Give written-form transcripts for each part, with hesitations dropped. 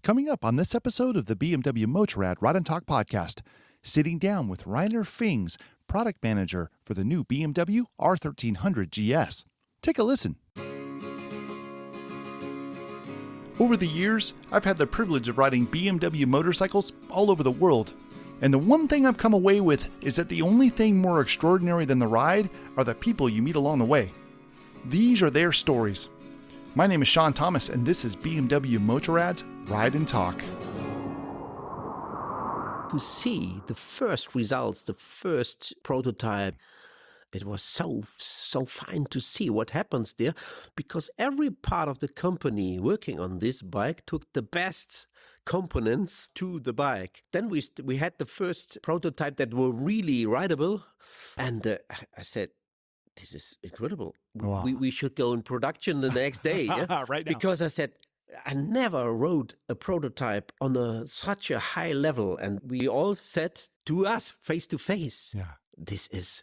Coming up on this episode of the BMW Motorrad Ride and Talk podcast, sitting down with Rainer Fings, product manager for the new BMW R1300 GS. Take a listen. Over the years, I've had the privilege of riding BMW motorcycles all over the world. And the one thing I've come away with is that the only thing more extraordinary than the ride are the people you meet along the way. These are their stories. My name is Sean Thomas, and this is BMW Motorrad's Ride and Talk. To see the first results, the first prototype, it was so fine to see what happens there, because every part of the company working on this bike took the best components to the bike. Then we had the first prototype that were really rideable, and I said, this is incredible. Wow. We should go in production the next day. Yeah? Right now. Because I said, I never rode a prototype on such a high level. And we all said to us face to face, this is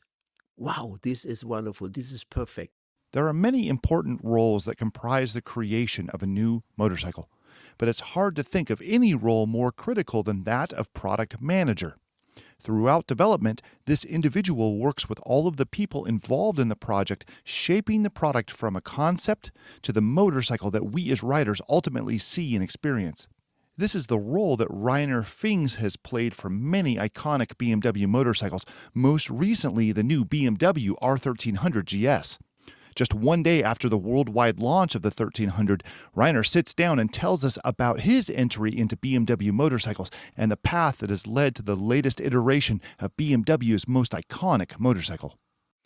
wonderful. This is perfect. There are many important roles that comprise the creation of a new motorcycle, but it's hard to think of any role more critical than that of product manager. Throughout development, this individual works with all of the people involved in the project, shaping the product from a concept to the motorcycle that we as riders ultimately see and experience. This is the role that Rainer Fings has played for many iconic BMW motorcycles, most recently the new BMW R1300 GS. Just one day after the worldwide launch of the 1300, Rainer sits down and tells us about his entry into BMW motorcycles and the path that has led to the latest iteration of BMW's most iconic motorcycle.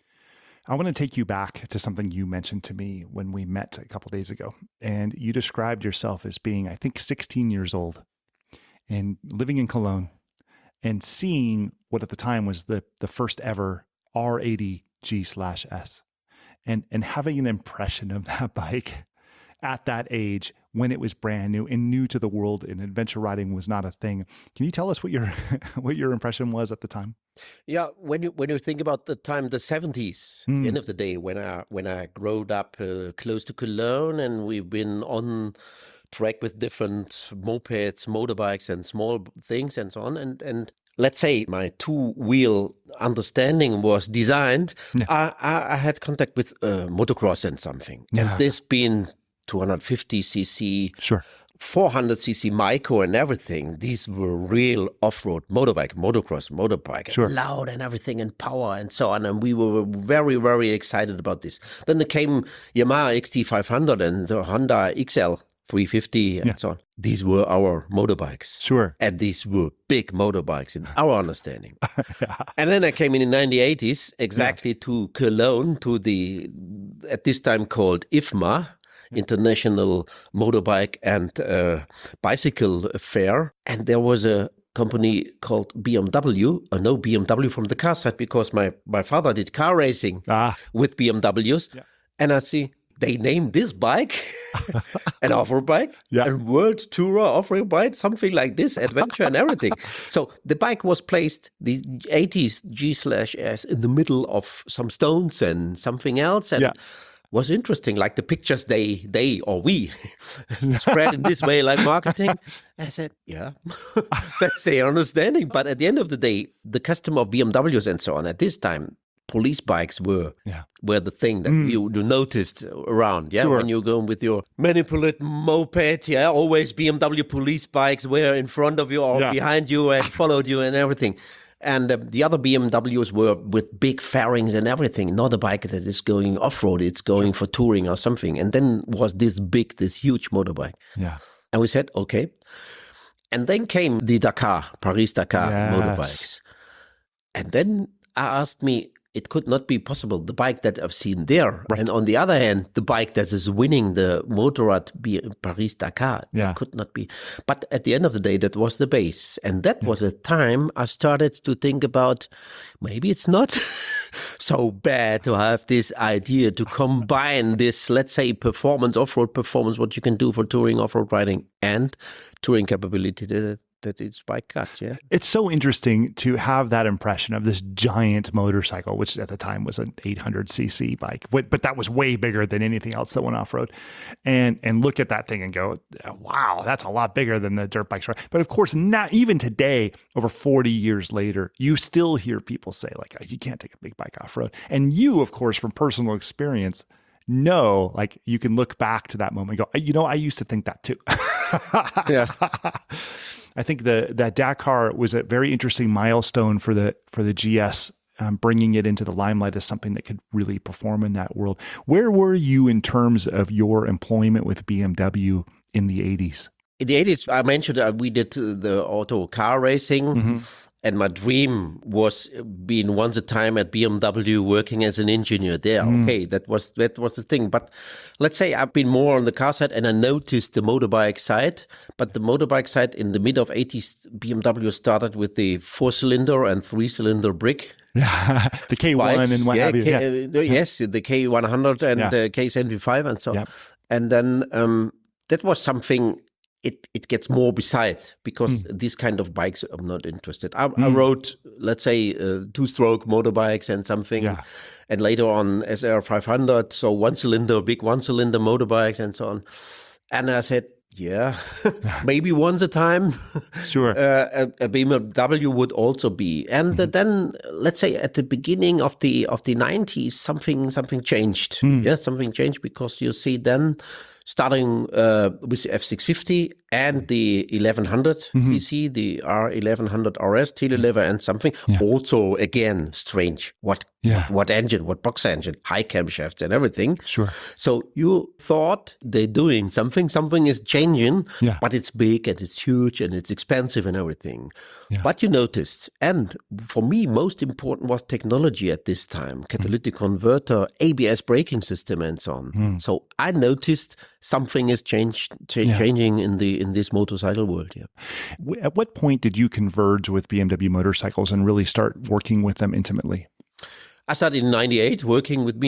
I want to take you back to something you mentioned to me when we met a couple days ago. And you described yourself as being, I think, 16 years old and living in Cologne and seeing what at the time was the first ever R80 G/S. And having an impression of that bike at that age when it was brand new and new to the world and adventure riding was not a thing. Can you tell us what your impression was at the time? Yeah, when you think about the time, the 70s, end of the day, when I growed up close to Cologne, and we've been on track with different mopeds, motorbikes, and small things and so on, and let's say my two-wheel understanding was designed, I had contact with motocross and something. And this being 250cc, 400cc Maiko and everything, these were real off-road motocross motorbike, loud and everything and power and so on. And we were very, very excited about this. Then there came Yamaha XT500 and the Honda XL 350 and so on. These were our motorbikes. And these were big motorbikes in our understanding. And then I came in the 1980s exactly to Cologne, to the, at this time called IFMA, International Motorbike and Bicycle Fair. And there was a company called BMW. I know BMW from the car side because my father did car racing with BMWs. And I see, they named this bike an off-road bike, a world tourer off-road bike, something like this, adventure and everything. So the bike was placed, the 80s G/S, in the middle of some stones and something else. And was interesting, like the pictures they or we spread in this way, like marketing. And I said, that's their understanding. But at the end of the day, the customer of BMWs and so on at this time, police bikes were the thing that you noticed around, when you go with your manipulate moped, always BMW police bikes were in front of you or behind you and followed you and everything. And the other BMWs were with big fairings and everything, not a bike that is going off-road, it's going for touring or something. And then was this huge motorbike. And we said, okay. And then came the Paris-Dakar motorbikes. And then I asked me, it could not be possible, the bike that I've seen there. And on the other hand, the bike that is winning the Motorrad Paris-Dakar, could not be. But at the end of the day, that was the base. And that was a time I started to think about, maybe it's not so bad to have this idea to combine this, let's say, performance, off-road performance, what you can do for touring, off-road riding, and touring capability that it's bike cut. Yeah. It's so interesting to have that impression of this giant motorcycle, which at the time was an 800cc bike, but that was way bigger than anything else that went off road. And look at that thing and go, wow, that's a lot bigger than the dirt bikes. But of course, not even today, over 40 years later, you still hear people say like, you can't take a big bike off road. And you, of course, from personal experience, know, like you can look back to that moment and go, I used to think that too. Yeah. I think that Dakar was a very interesting milestone for the GS, bringing it into the limelight as something that could really perform in that world. Where were you in terms of your employment with BMW in the 80s? In the 80s, I mentioned we did the auto car racing. Mm-hmm. And my dream was being once a time at BMW working as an engineer there. Okay, that was the thing. But let's say I've been more on the car side and I noticed the motorbike side. But the motorbike side in the mid of 80s, BMW started with the 4-cylinder and 3-cylinder brick. The K1 bikes, and what have you. Yes, the K100 and the K75 and so on. Yep. And then that was something... It gets more beside because these kind of bikes I'm not interested. I rode, let's say, 2-stroke motorbikes and something, and later on SR 500, so 1-cylinder, big 1-cylinder motorbikes and so on. And I said, maybe once a time, sure, a BMW would also be. And then, let's say, at the beginning of the 90s, something changed. Something changed because you see then. Starting with the F650 and the 1100 cc, the R1100 RS, telelever and something. Also, again, strange. What engine? What box engine? High camshafts and everything. Sure. So you thought they're doing something. Something is changing, but it's big and it's huge and it's expensive and everything. Yeah. But you noticed, and for me, most important was technology at this time. Catalytic converter, ABS braking system and so on. So I noticed something is changing in this motorcycle world. Yeah. At what point did you converge with BMW motorcycles and really start working with them intimately? I started in 98 working with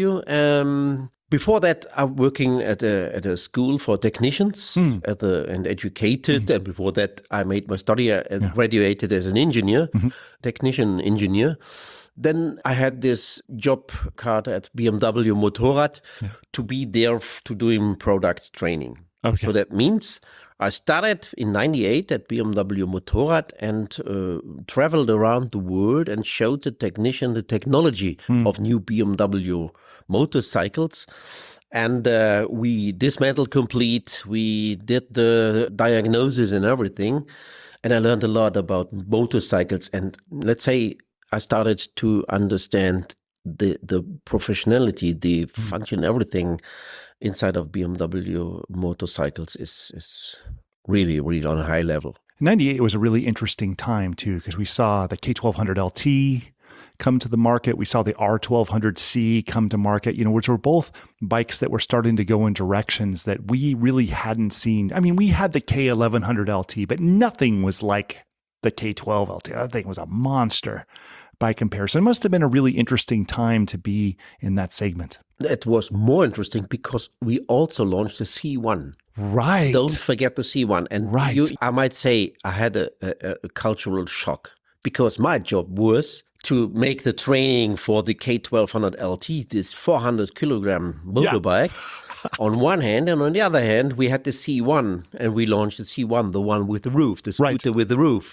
BMW. Before that, I'm working at a school for technicians and educated. And before that, I made my study and graduated as an engineer, technician engineer. Then I had this job card at BMW Motorrad to be there to doing product training. Okay. So that means I started in 98 at BMW Motorrad and traveled around the world and showed the technician the technology of new BMW motorcycles. And we dismantled complete. We did the diagnosis and everything. And I learned a lot about motorcycles. And let's say I started to understand the professionality, the function, everything inside of BMW motorcycles is really, really on a high level. 98 was a really interesting time too, because we saw the K1200 LT come to the market. We saw the R1200C come to market, which were both bikes that were starting to go in directions that we really hadn't seen. I mean, we had the K1100 LT, but nothing was like the K12 LT. That thing was a monster by comparison. It must have been a really interesting time to be in that segment. It was more interesting because we also launched the C1. Right. Don't forget the C1. And I might say I had a cultural shock because my job was to make the training for the K1200 LT, this 400 kilogram motorbike, on one hand. And on the other hand, we had the C1 and we launched the C1, the one with the roof, the scooter with the roof.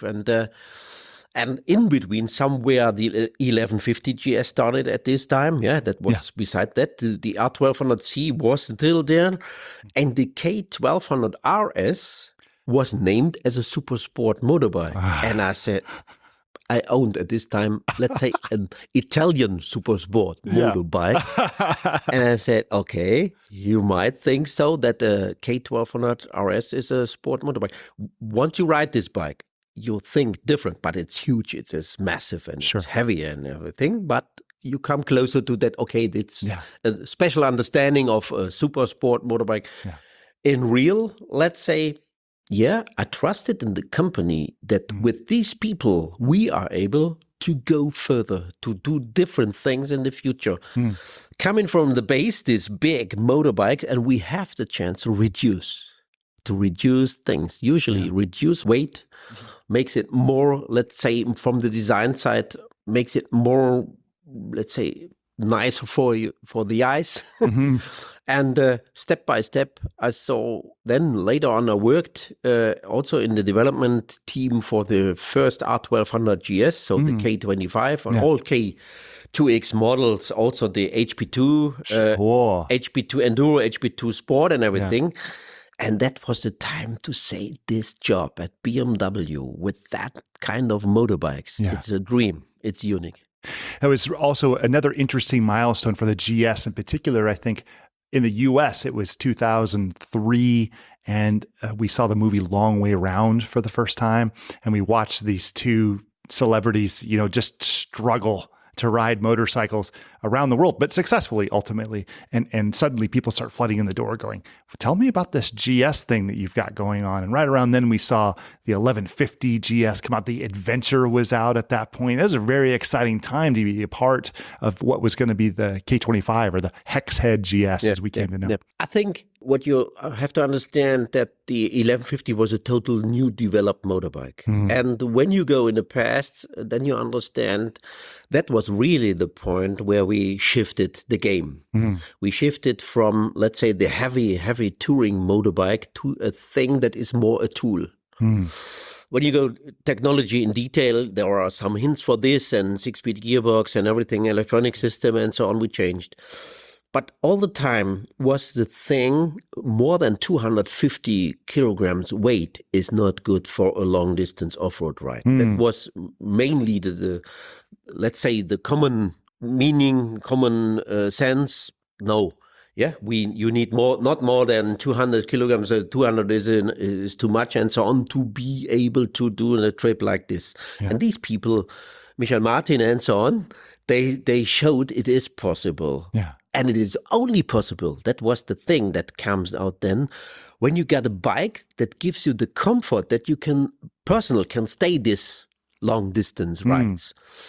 And in between, somewhere the 1150 GS started at this time. That was beside that. The R1200C was still there. And the K1200 RS was named as a super sport motorbike. And I said, I owned at this time, let's say, an Italian super sport motorbike. And I said, okay, you might think so that the K1200 RS is a sport motorbike. Once you ride this bike, you think different, but it's huge. It is massive and it's heavy and everything. But you come closer to that. Okay, it's a special understanding of a super sport motorbike. Yeah. In real, let's say, I trusted in the company that with these people, we are able to go further, to do different things in the future. Coming from the base, this big motorbike, and we have the chance to reduce. to reduce things. Usually reduce weight makes it more, let's say, from the design side, makes it more, let's say, nicer for you, for the eyes. And step by step, I saw. Then later on, I worked also in the development team for the first R1200 GS, so the K25 and all K2X models, also the HP2, HP2 Enduro, HP2 Sport, and everything. And that was the time to say this job at BMW with that kind of motorbikes. It's a dream. It's unique. That was also another interesting milestone for the GS in particular. I think in the US, it was 2003, and we saw the movie Long Way Round for the first time. And we watched these two celebrities, just struggle to ride motorcycles around the world, but successfully ultimately. And suddenly people start flooding in the door going, tell me about this GS thing that you've got going on. And right around then we saw the 1150 GS come out. The Adventure was out at that point. It was a very exciting time to be a part of what was going to be the K25 or the Hex Head GS as we came to know. Yeah. I think what you have to understand that the 1150 was a total new developed motorbike. And when you go in the past, then you understand that was really the point where we shifted the game. We shifted from, let's say, the heavy touring motorbike to a thing that is more a tool. When you go technology in detail, there are some hints for this and 6-speed gearbox and everything, electronic system and so on, we changed. But all the time was the thing, more than 250 kilograms weight is not good for a long distance off-road ride. That was mainly the let's say, the common meaning, common sense. No. You need more, not more than 200 kilograms. 200 is too much, and so on, to be able to do a trip like this. And these people, Michael Martin and so on, they showed it is possible. And it is only possible. That was the thing that comes out then, when you get a bike that gives you the comfort that you can stay this long distance rides.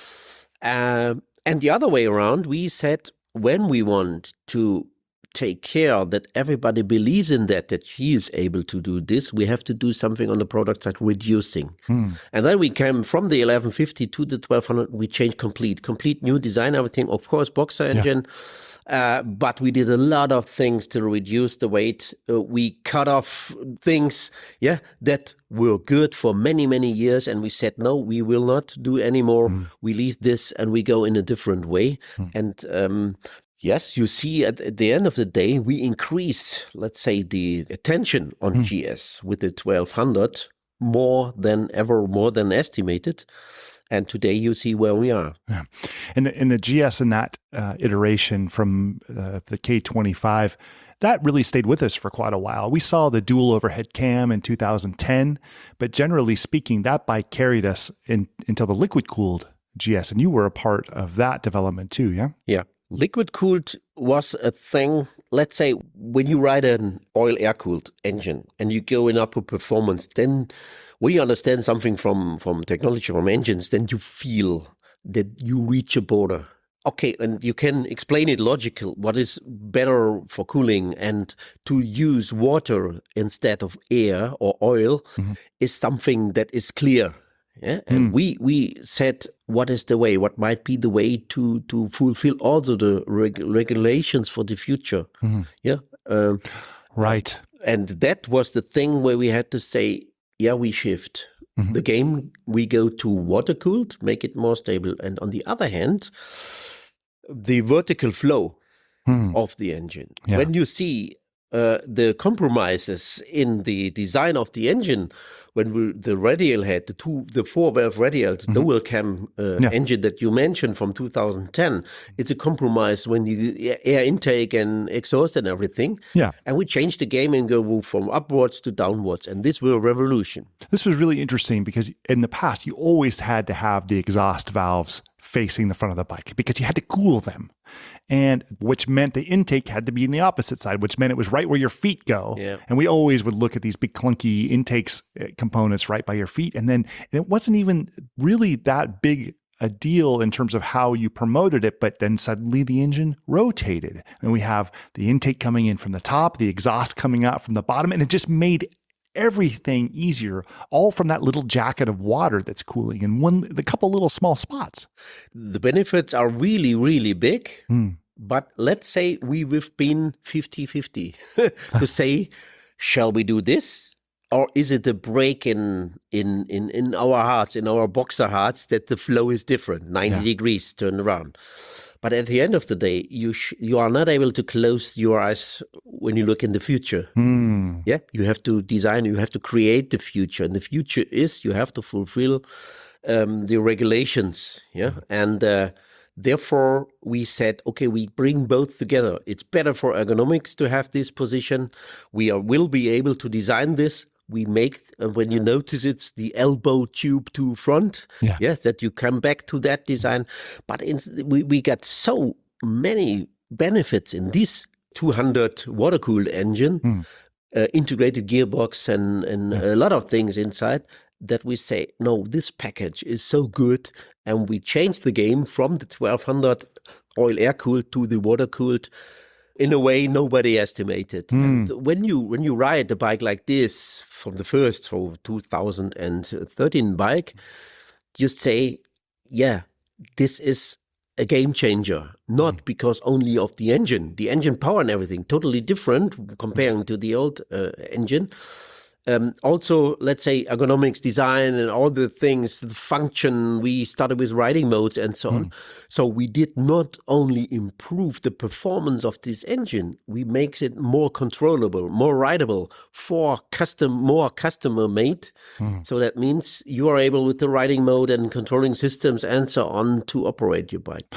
And the other way around, we said, when we want to take care that everybody believes in that he is able to do this, we have to do something on the product side, reducing. And then we came from the 1150 to the 1200. We changed complete new design, everything. Of course, boxer engine. But we did a lot of things to reduce the weight. We cut off things, that were good for many, many years. And we said, no, we will not do anymore. We leave this and we go in a different way. And yes, you see, at the end of the day, we increased, let's say, the attention on GS with the 1200 more than ever, more than estimated. And today you see where we are. And the GS in that iteration from the K25, that really stayed with us for quite a while. We saw the dual overhead cam in 2010, but generally speaking, that bike carried us until the liquid-cooled GS, and you were a part of that development too, yeah? Yeah. Liquid-cooled was a thing, let's say, when you ride an oil air-cooled engine and you go in upper performance, then when you understand something from technology, from engines, then you feel that you reach a border. Okay, and you can explain it logical, what is better for cooling, and to use water instead of air or oil is something that is clear. Yeah, and we said, what is the way? What might be the way to fulfill also the regulations for the future? Right. And that was the thing where we had to say, we shift the game. We go to water cooled, make it more stable, and on the other hand, the vertical flow of the engine. When you see the compromises in the design of the engine, when the radial head, the 4-valve radial, the dual cam engine that you mentioned from 2010, it's a compromise when you air intake and exhaust and everything. And we changed the game and go from upwards to downwards, and this was a revolution. This was really interesting because in the past, you always had to have the exhaust valves facing the front of the bike because you had to cool them. And which meant the intake had to be in the opposite side, which meant it was right where your feet go. And we always would look at these big clunky intakes components right by your feet. And it wasn't even really that big a deal in terms of how you promoted it, but then suddenly the engine rotated and we have the intake coming in from the top, the exhaust coming out from the bottom, and it just made everything easier, all from that little jacket of water that's cooling in the couple little small spots. The benefits are really, really big. But let's say we've been 50-50 to say, shall we do this? Or is it a break in our hearts, in our boxer hearts, that the flow is different, 90 degrees turn around? But at the end of the day, you are not able to close your eyes when you look in the future. Yeah, you have to design, you have to create the future. And the future is you have to fulfill the regulations. Yeah, and therefore we said, okay, we bring both together. It's better for ergonomics to have this position. We will be able to design this. We make, when you notice, it's the elbow tube to front. Yes, that you come back to that design. But we got so many benefits in this 200 water-cooled engine, integrated gearbox and a lot of things inside, that we say, no, this package is so good. And we changed the game from the 1200 oil-air-cooled to the water-cooled in a way nobody estimated. And when you ride a bike like this from the first 2013 bike, you say, yeah, this is a game changer, not because only of the engine power and everything, totally different comparing to the old engine. Also, let's say ergonomics, design, and all the things, the function, we started with riding modes and so on. So we did not only improve the performance of this engine, we make it more controllable, more rideable, more customer made. So that means you are able with the riding mode and controlling systems and so on to operate your bike.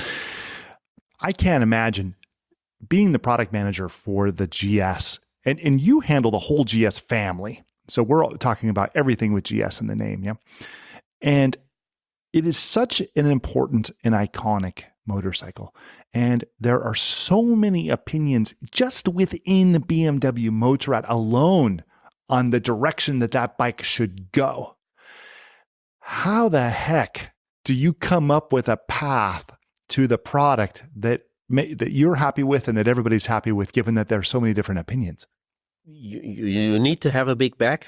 I can't imagine being the product manager for the GS, and you handle the whole GS family. So we're talking about everything with GS in the name, yeah? And it is such an important and iconic motorcycle. And there are so many opinions just within BMW Motorrad alone on the direction that bike should go. How the heck do you come up with a path to the product that you're happy with and that everybody's happy with, given that there are so many different opinions? You need to have a big bag.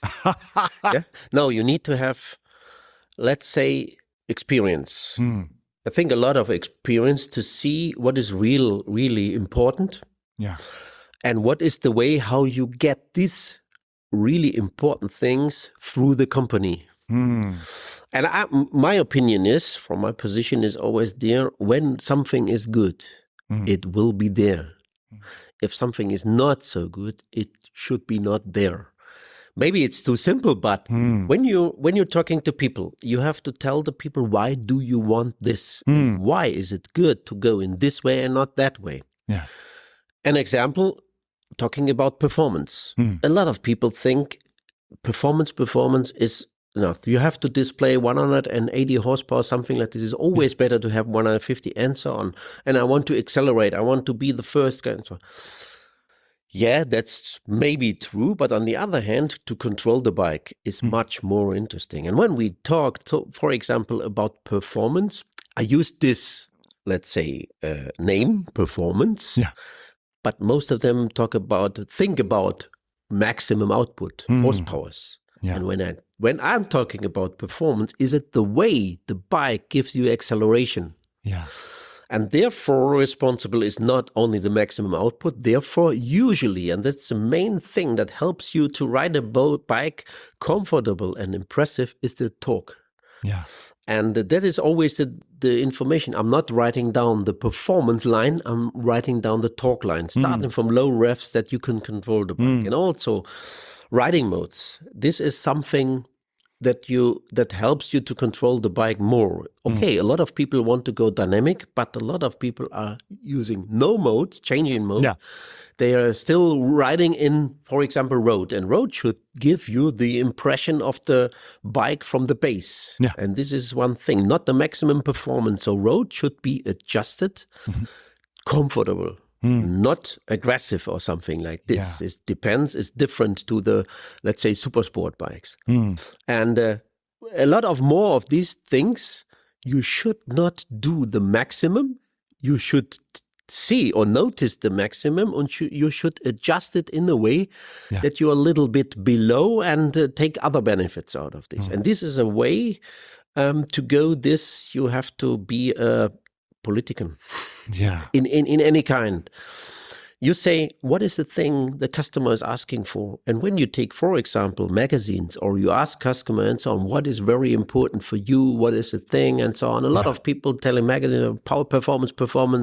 Yeah? No, you need to have, let's say, experience. I think a lot of experience to see what is really important. Yeah. And what is the way how you get these really important things through the company. And my opinion is, from my position, is always there, when something is good, it will be there. If something is not so good, it should be not there. Maybe it's too simple, but when you're talking to people, you have to tell the people, why do you want this? Why is it good to go in this way and not that way? Yeah. An example, talking about performance. A lot of people think performance is enough. You have to display 180 horsepower, something like this. It's always better to have 150 and so on. And I want to accelerate. I want to be the first guy. And so on. Yeah, that's maybe true. But on the other hand, to control the bike is much more interesting. And when we talk, for example, about performance, I use this, let's say, name, performance. Yeah. But most of them think about maximum output, horsepowers. Yeah. And when I'm talking about performance, is it the way the bike gives you acceleration? Yeah. And therefore, responsible is not only the maximum output, therefore, usually, and that's the main thing that helps you to ride a bike comfortable and impressive, is the torque. Yeah. And that is always the information. I'm not writing down the performance line, I'm writing down the torque line, starting from low revs that you can control the bike. And also, riding modes. This is something that helps you to control the bike more. Okay, a lot of people want to go dynamic, but a lot of people are using no mode, changing mode. Yeah. They are still riding in, for example, road. And road should give you the impression of the bike from the base. Yeah. And this is one thing, not the maximum performance. So road should be adjusted, comfortable. Not aggressive or something like this. Yeah. It depends. It's different to the, let's say, super sport bikes. And a lot of more of these things, you should not do the maximum. You should see or notice the maximum, and you should adjust it in a way Yeah. that you're a little bit below and take other benefits out of this. And this is a way to go this. You have to be a politician Yeah. in any kind. You say, what is the thing the customer is asking for? And when you take, for example, magazines, or you ask customer and so on, what is very important for you? What is the thing? And so on. A lot of people telling magazine power performance.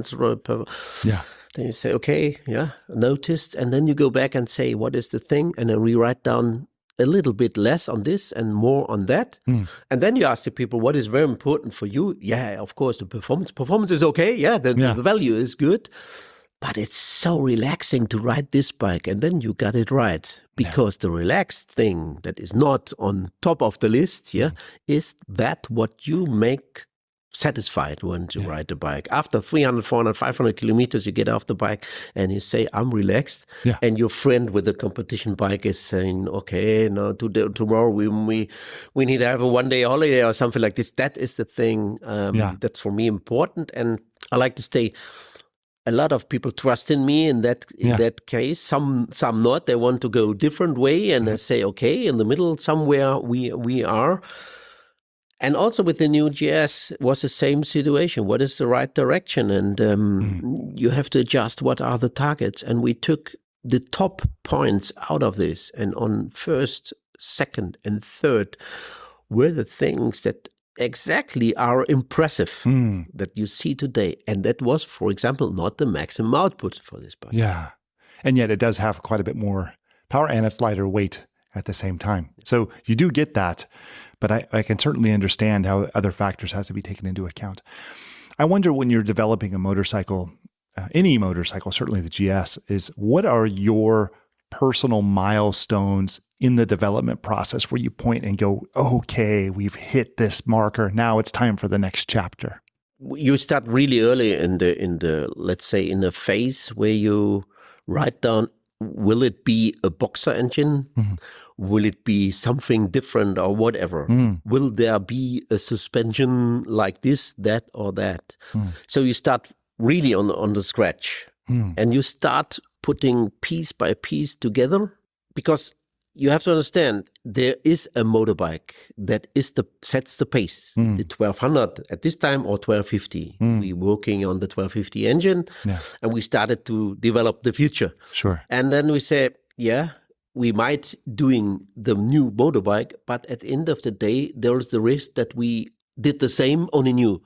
Yeah. Then you say, okay, yeah, noticed. And then you go back and say, what is the thing? And then we write down a little bit less on this and more on that. And then you ask the people, what is very important for you? Yeah, of course, the performance. Performance is okay. Yeah, the value is good. But it's so relaxing to ride this bike. And then you got it right. Because the relaxed thing that is not on top of the list, is that what you make satisfied when you ride the bike. After 300, 400, 500 kilometers, you get off the bike and you say, I'm relaxed. Yeah. And your friend with the competition bike is saying, okay, no, tomorrow we need to have a one-day holiday or something like this. That is the thing that's for me important. And I like to stay. A lot of people trust in me in that case. Some not. They want to go different way, and they say, okay, in the middle somewhere we are. And also with the new GS was the same situation. What is the right direction? And you have to adjust what are the targets. And we took the top points out of this. And on first, second, and third were the things that exactly are impressive that you see today. And that was, for example, not the maximum output for this bike. Yeah. And yet it does have quite a bit more power and it's lighter weight at the same time. So you do get that, but I can certainly understand how other factors has to be taken into account. I wonder when you're developing a motorcycle, any motorcycle, certainly the GS, is what are your personal milestones in the development process where you point and go, okay, we've hit this marker. Now it's time for the next chapter. You start really early in the let's say in a phase where you write down, will it be a boxer engine? Will it be something different or whatever? Will there be a suspension like this, that, or that? So you start really on the scratch and you start putting piece by piece together, because you have to understand there is a motorbike that sets the pace. The 1200 at this time or 1250. We're working on the 1250 engine and we started to develop the future. Sure. And then we said, we might doing the new motorbike, but at the end of the day, there's the risk that we did the same, only new.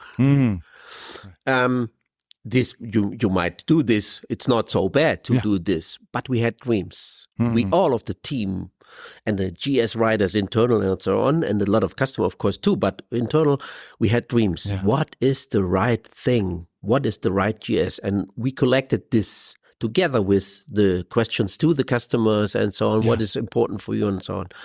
This you might do this. It's not so bad to do this, but we had dreams. We all of the team and the GS riders internal and so on, and a lot of customer of course too. But internal, we had dreams. What is the right thing? What is the right GS? And we collected this together with the questions to the customers and so on. What is important for you and so on.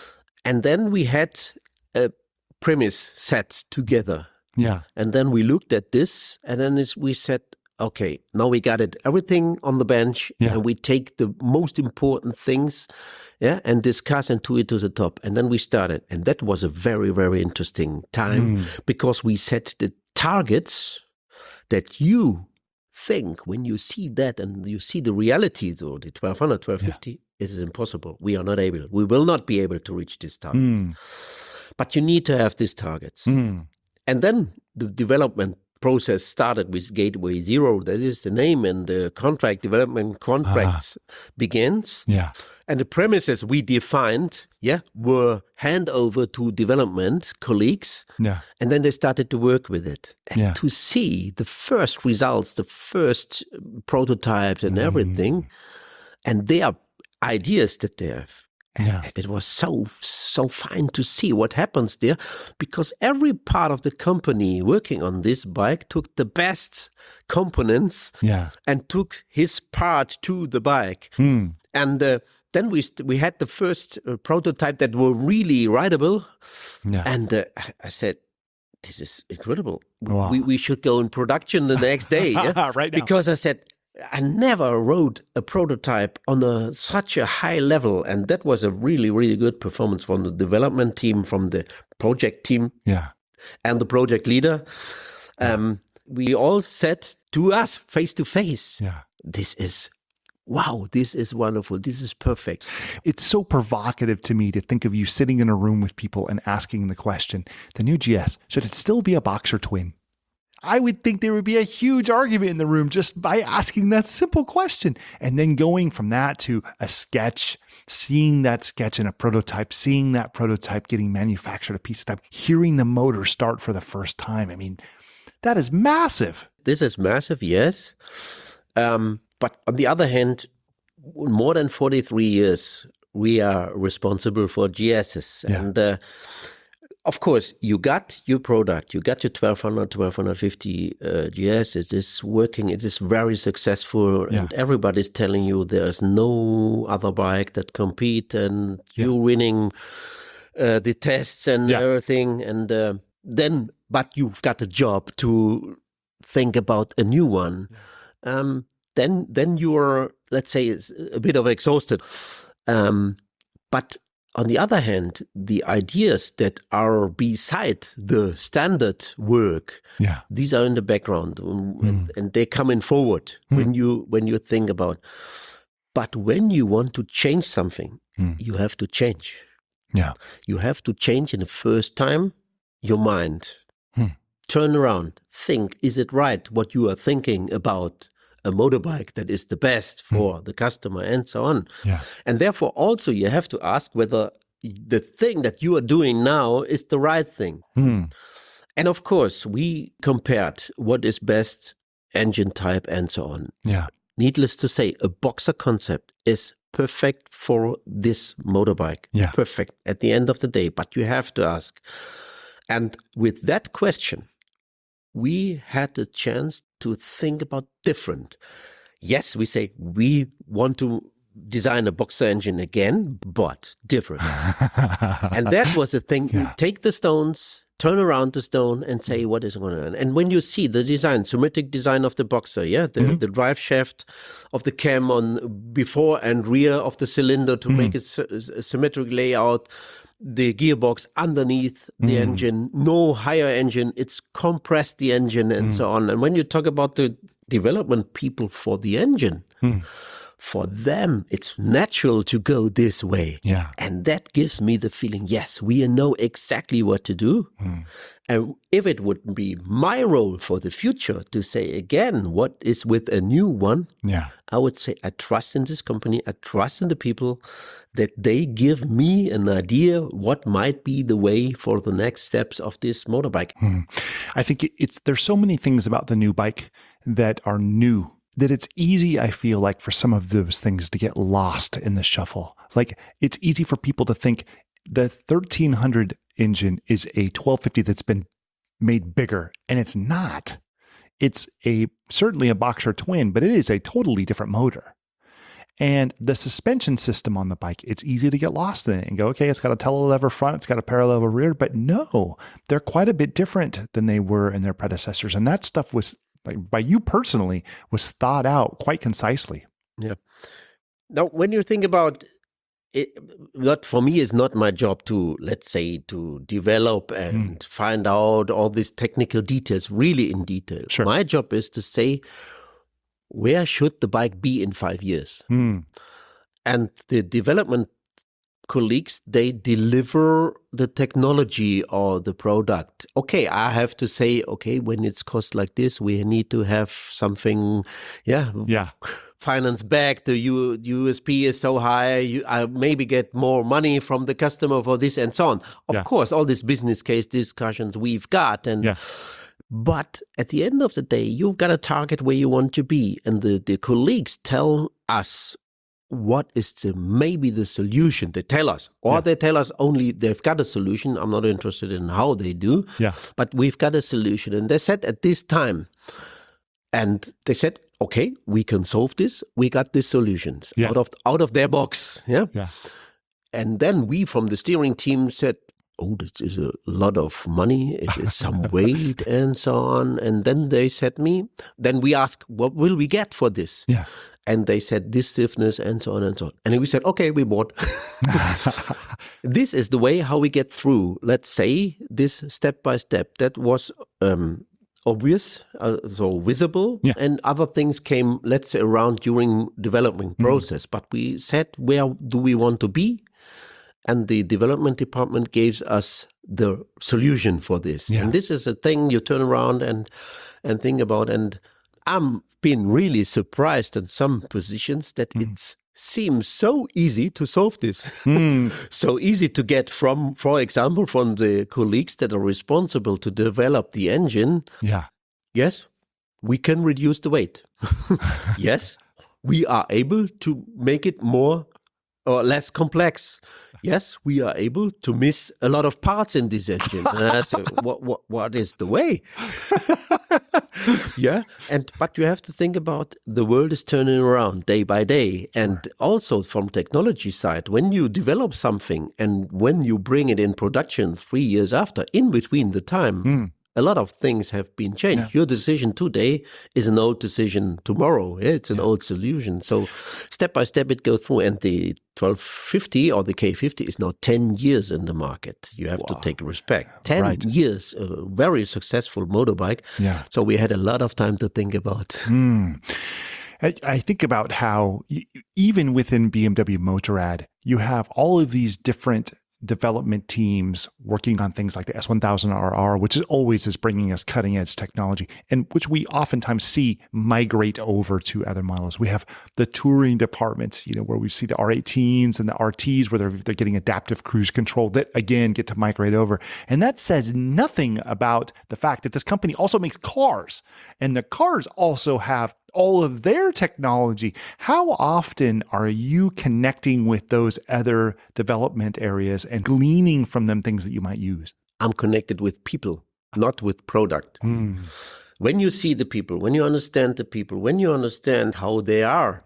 And then we had a premise set together. And then we looked at this, and then we said, okay, now we got it, everything on the bench, and we take the most important things, and discuss and do it to the top. And then we started, and that was a very, very interesting time because we set the targets that you think when you see that and you see the reality, though the 1200, 1250, it is impossible. We are not able. We will not be able to reach this target. But you need to have these targets. And then the development process started with Gateway Zero. That is the name, and the development contracts begins. And the premises we defined, were hand over to development colleagues. And then they started to work with it. And to see the first results, the first prototypes and everything, and their ideas that they have. It was so fine to see what happens there, because every part of the company working on this bike took the best components and took his part to the bike. And then we had the first prototype that were really rideable. And I said, this is incredible. Wow. We should go in production the next day. Right now. Because I said, I never rode a prototype on such a high level, and that was a really, really good performance from the development team, from the project team, and the project leader. we all said to us face to face, Yeah. wow, this is wonderful. This is perfect. It's so provocative to me to think of you sitting in a room with people and asking the question, the new GS, should it still be a Boxer twin? I would think there would be a huge argument in the room just by asking that simple question. And then going from that to a sketch, seeing that sketch in a prototype, seeing that prototype getting manufactured a piece of time, hearing the motor start for the first time. I mean, that is massive. This is massive, yes. But on the other hand, more than 43 years, we are responsible for GSs. Yeah. And of course, you got your product, you got your 1200, 1250 GS. It is working, it is very successful, and everybody's telling you there's no other bike that compete, and you're winning the tests and everything. And but you've got a job to think about a new one. Then you're, let's say, a bit of exhausted. But on the other hand, the ideas that are beside the standard work, these are in the background, and they're coming forward when you think about. But when you want to change something, you have to change. Yeah, you have to change in the first time your mind. Turn around, think: is it right what you are thinking about a motorbike that is the best for the customer, and so on. And therefore also you have to ask whether the thing that you are doing now is the right thing. And of course we compared what is best engine type and so on. Needless to say, a Boxer concept is perfect for this motorbike. Perfect at the end of the day, but you have to ask. And with that question, we had the chance to think about different. Yes, we say we want to design a Boxer engine again, but different. And that was the thing. You take the stones, turn around the stone and say what is going on. And when you see the design, symmetric design of the Boxer, the drive shaft of the cam on before and rear of the cylinder to make it a symmetric layout, the gearbox underneath the engine, no higher engine, it's compressed the engine and so on. And when you talk about the development people for the engine, for them, it's natural to go this way. And that gives me the feeling, yes, we know exactly what to do. And if it would be my role for the future to say again, what is with a new one, I would say I trust in this company, I trust in the people, that they give me an idea what might be the way for the next steps of this motorbike. I think there's so many things about the new bike that are new, that it's easy, I feel like, for some of those things to get lost in the shuffle. Like, it's easy for people to think the 1300 engine is a 1250 that's been made bigger, and it's not. It's certainly a Boxer twin, but it is a totally different motor. And the suspension system on the bike, it's easy to get lost in it and go, okay, it's got a telelever front, it's got a parallel rear, but no, they're quite a bit different than they were in their predecessors. And that stuff was, by you personally, was thought out quite concisely. Now, when you think about it, that for me is not my job to, let's say, to develop and find out all these technical details, really in detail. My job is to say, where should the bike be in 5 years? And the development colleagues, they deliver the technology or the product. Okay, I have to say, okay, when it's cost like this, we need to have something, finance back. The USP is so high, I maybe get more money from the customer for this and so on. Of course, all these business case discussions we've got. And but at the end of the day, you've got a target where you want to be. And the colleagues tell us what is maybe the solution. They tell us, or they tell us only they've got a solution. I'm not interested in how they do, but we've got a solution. And they said at this time, and they said, okay, we can solve this. We got these solutions out of their box. And then we from the steering team said, oh, this is a lot of money. It is some weight and so on. And then they said then we asked, what will we get for this? And they said this stiffness and so on and so on. And we said, okay, we bought. This is the way how we get through, let's say, this step by step. That was obvious, so visible, Yeah. and other things came, let's say, around during development process. But we said, where do we want to be? And the development department gives us the solution for this. Yeah. And this is a thing you turn around and think about. And I'm been really surprised in some positions that it seems so easy to solve this. So easy to get from, for example, from the colleagues that are responsible to develop the engine. Yeah. Yes, we can reduce the weight. Yes, we are able to make it more or less complex. Yes, we are able to miss a lot of parts in this engine. And I say, what is the way? Yeah, but you have to think about the world is turning around day by day. And also from technology side, when you develop something and when you bring it in production 3 years after, in between the time, a lot of things have been changed. Yeah. Your decision today is an old decision tomorrow. It's an old solution. So step by step it goes through. And the 1250 or the K50 is now 10 years in the market. You have to take respect. 10 years, a very successful motorbike. Yeah. So we had a lot of time to think about. I think about how even within BMW Motorrad, you have all of these different development teams working on things like the S1000RR, which is bringing us cutting edge technology, and which we oftentimes see migrate over to other models. We have the touring departments, where we see the R18s and the RTs, where they're getting adaptive cruise control that again get to migrate over. And that says nothing about the fact that this company also makes cars, and the cars also have all of their technology. How often are you connecting with those other development areas and gleaning from them things that you might use? I'm connected with people, not with product. When you see the people, when you understand the people, when you understand how they are,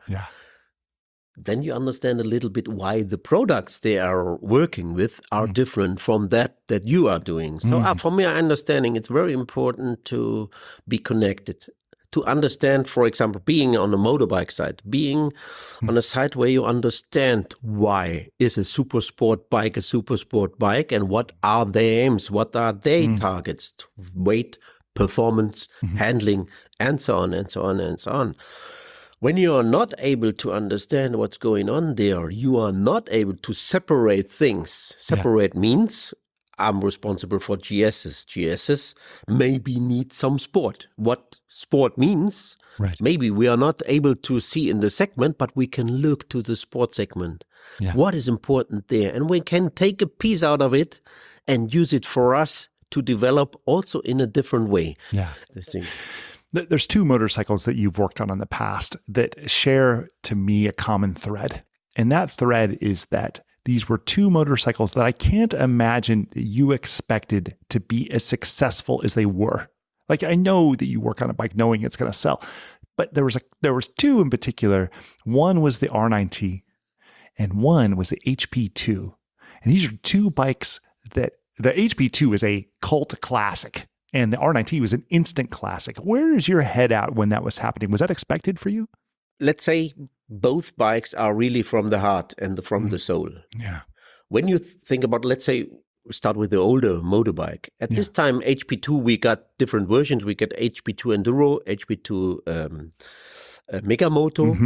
then you understand a little bit why the products they are working with are different from that you are doing. So for me, understanding, it's very important to be connected. To understand, for example, being on a motorbike side, being on a side where you understand why is a super sport bike, and what are their aims, what are their targets, weight, performance, handling, and so on, and so on, and so on. When you are not able to understand what's going on there, you are not able to separate things. Separate means I'm responsible for GSs. GSs maybe need some sport. What sport means, maybe we are not able to see in the segment, but we can look to the sport segment. What is important there? And we can take a piece out of it and use it for us to develop also in a different way. This thing. There's two motorcycles that you've worked on in the past that share, to me, a common thread. And that thread is that these were two motorcycles that I can't imagine you expected to be as successful as they were. Like, I know that you work on a bike knowing it's going to sell, but there was two in particular. One was the R9T and one was the HP2. And these are two bikes that the HP2 is a cult classic and the R9T was an instant classic. Where is your head at when that was happening? Was that expected for you? Let's say both bikes are really from the heart and from the soul. Yeah. When you think about, let's say, start with the older motorbike. At this time, HP2, we got different versions. We got HP2 Enduro, HP2 Mega Moto,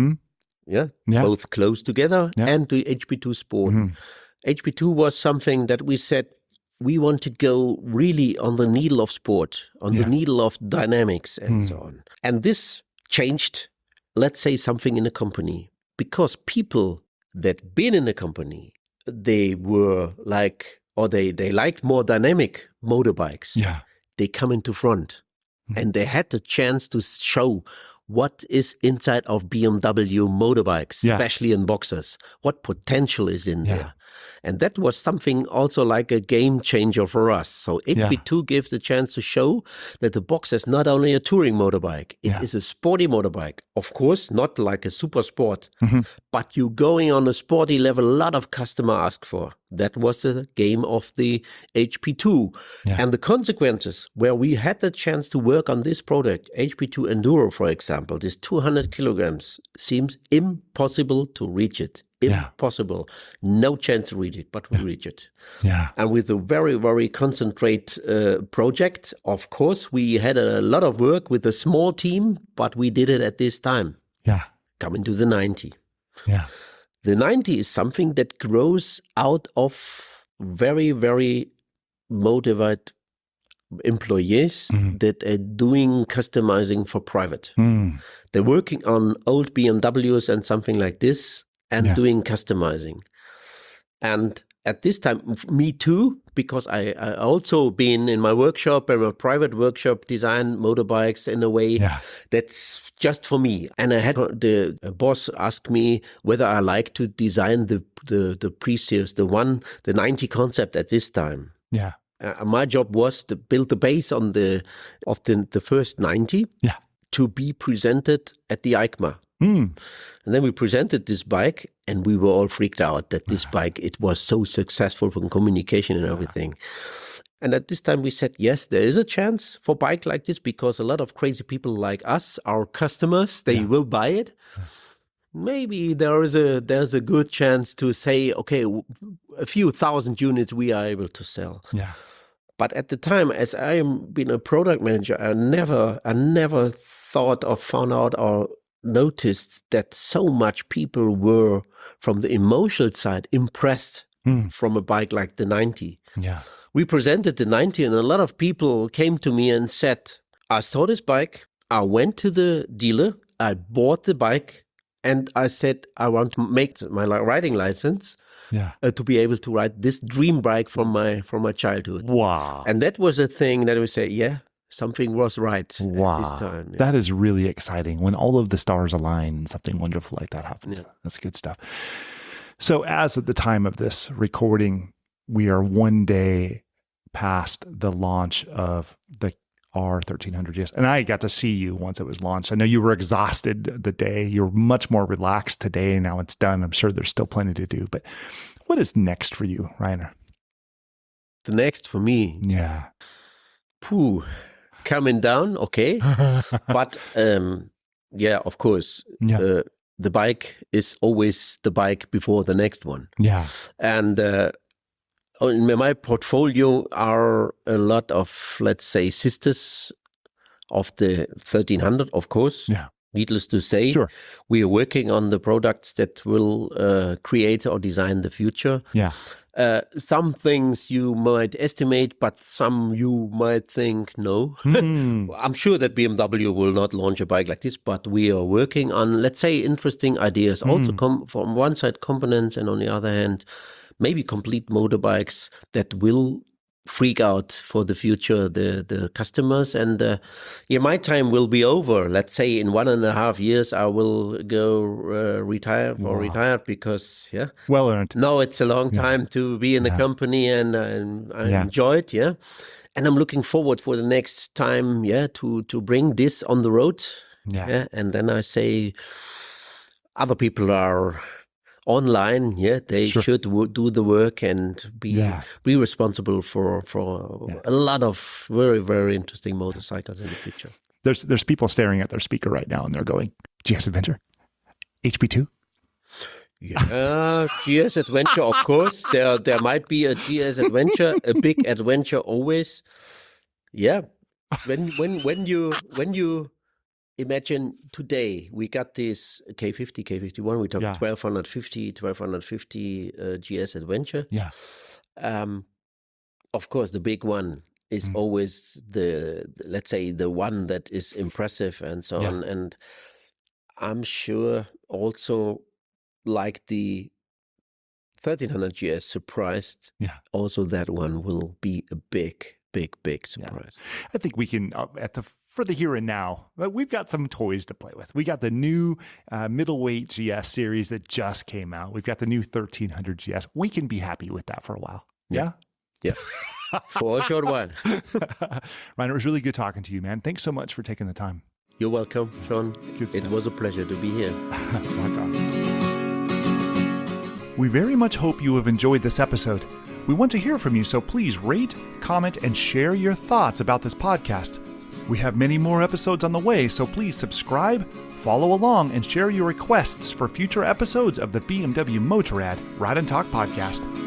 both close together, and the HP2 Sport. HP2 was something that we said, we want to go really on the needle of sport, on the needle of dynamics and so on. And this changed, let's say, something in a company, because people that been in a company, they were like, or they liked more dynamic motorbikes. They come into front and they had the chance to show what is inside of BMW motorbikes, especially in boxers, what potential is in there. And that was something also like a game changer for us. So HP2 gave the chance to show that the Boxer is not only a touring motorbike, it is a sporty motorbike. Of course, not like a super sport, but you going on a sporty level, a lot of customer ask for. That was the game of the HP2. And the consequences, where we had the chance to work on this product, HP2 Enduro, for example, this 200 kilograms, seems impossible to reach it. Yeah. Impossible. No chance to reach it, but we reach it. Yeah. And with a very, very concentrate project, of course, we had a lot of work with a small team, but we did it at this time. Yeah. Coming to the 90. Yeah. The 90 is something that grows out of very, very motivated employees that are doing customizing for private. They're working on old BMWs and something like this and doing customizing. And at this time, me too, because I also been in my workshop and a private workshop, design motorbikes in a way that's just for me. And I had the boss ask me whether I like to design the pre-series, the 90 concept at this time. Yeah. My job was to build the base on the first 90 to be presented at the EICMA. And then we presented this bike and we were all freaked out that this bike, it was so successful from communication and everything. And at this time we said, yes, there is a chance for bike like this because a lot of crazy people like us, our customers, they will buy it. Maybe there's a good chance to say, okay, a few thousand units we are able to sell. Yeah. But at the time, as I am been a product manager, I never thought or found out or noticed that so much people were from the emotional side impressed from a bike like the 90. Yeah. We presented the 90 and a lot of people came to me and said, I saw this bike, I went to the dealer, I bought the bike and I said, I want to make my riding license to be able to ride this dream bike from my childhood. Wow. And that was a thing that we say, something was right at this time. That is really exciting when all of the stars align and something wonderful like that happens. That's good stuff. So as at the time of this recording, we are one day past the launch of the R1300GS. And I got to see you once it was launched. I know you were exhausted the day. You're much more relaxed today. Now it's done. I'm sure there's still plenty to do. But what is next for you, Rainer? The next for me? Yeah. Coming down, okay. But of course, the bike is always the bike before the next one. Yeah. And in my portfolio are a lot of, let's say, sisters of the 1300, of course. Yeah. Needless to say, we are working on the products that will create or design the future. Yeah. Some things you might estimate, but some you might think, no. I'm sure that BMW will not launch a bike like this, but we are working on, let's say, interesting ideas. Also from one side, components, and on the other hand, maybe complete motorbikes that will freak out for the future, the customers. And my time will be over. Let's say in 1.5 years, I will go retired because, well earned. No, it's a long time to be in the company and I enjoy it, And I'm looking forward for the next time, to bring this on the road. And then I say other people are online, they should do the work and be responsible for a lot of very, very interesting motorcycles in the future. There's people staring at their speaker right now and they're going, GS Adventure, HP2? Yeah, GS Adventure, of course. There might be a GS Adventure, a big adventure always. Yeah, when you imagine today we got this K50, K51. We talked 1250 GS Adventure. Yeah. Of course, the big one is always let's say the one that is impressive and so on. And I'm sure also like the 1300 GS surprised. Also that one will be a big surprise. I think we can for the here and now, we've got some toys to play with. We got the new middleweight GS series that just came out. We've got the new 1300 GS. We can be happy with that for a while. Yeah. For a short while. Rainer, it was really good talking to you, man. Thanks so much for taking the time. You're welcome, Sean. It was a pleasure to be here. We very much hope you have enjoyed this episode. We want to hear from you, so please rate, comment, and share your thoughts about this podcast. We have many more episodes on the way, so please subscribe, follow along, and share your requests for future episodes of the BMW Motorrad Ride and Talk podcast.